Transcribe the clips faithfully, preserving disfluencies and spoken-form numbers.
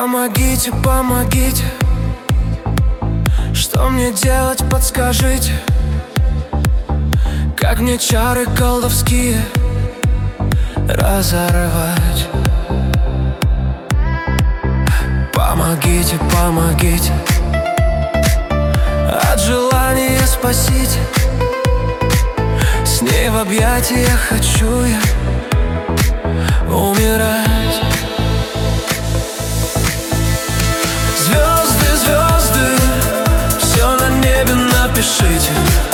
Помогите, помогите, что мне делать, подскажите, как мне чары колдовские разорвать. Помогите, помогите, от желания спасите, с ней в объятиях хочу я умирать. Звезды, звезды, все на небе напишите,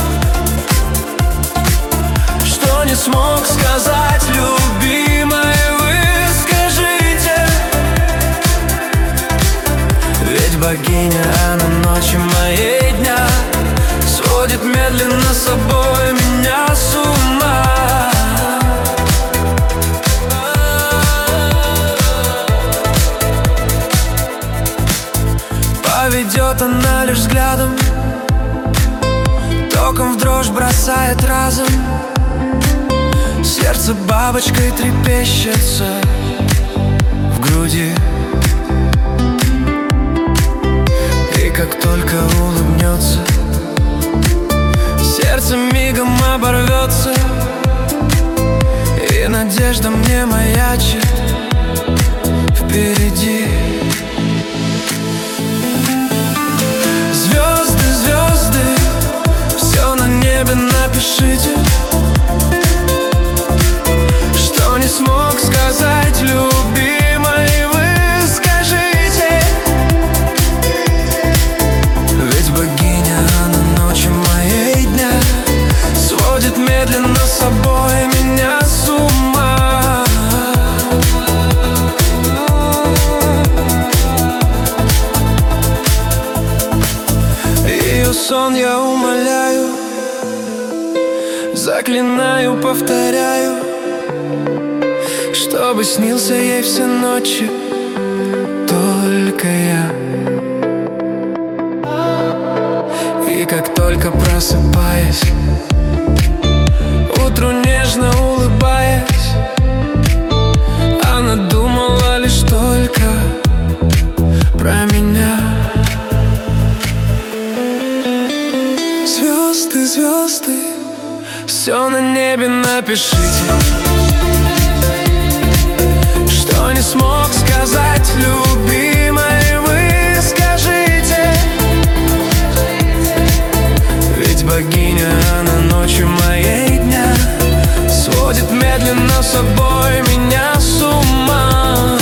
что не смог сказать, любимая, вы скажите. Ведь богиня, она ночи моей дня сводит медленно с собой меня с ума. Поведет она лишь взглядом, током в дрожь бросает разом, сердце бабочкой трепещется в груди. И как только улыбнется, сердце мигом оборвется, и надежда мне маячит впереди. Звезды, звезды, все на небе напишите, что не смог сказать, любимой, вы скажите. Ведь богиня, она ночи моей дня сводит медленно с собой меня с ума. Ее сон я умоляю, заклинаю, повторяю, чтобы снился ей все ночи только я. И как только просыпаясь, утру нежно улыбаясь, она думала лишь только про меня. Звезды, звезды, все на небе напишите, что не смог сказать, любимой, вы скажите. Ведь богиня, она ночи моей дня сводит медленно с собой меня с ума.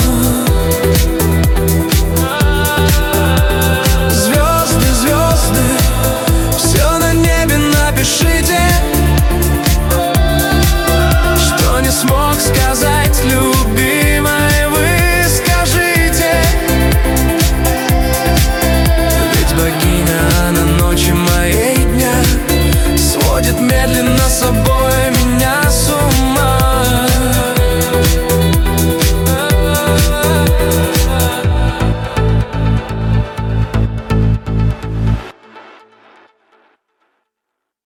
Звезды, звезды, все на небе напишите, что не смог сказать, любимой, вы скажите. Ведь богиня, она ночи моей дня сводит медленно с собой меня с ума.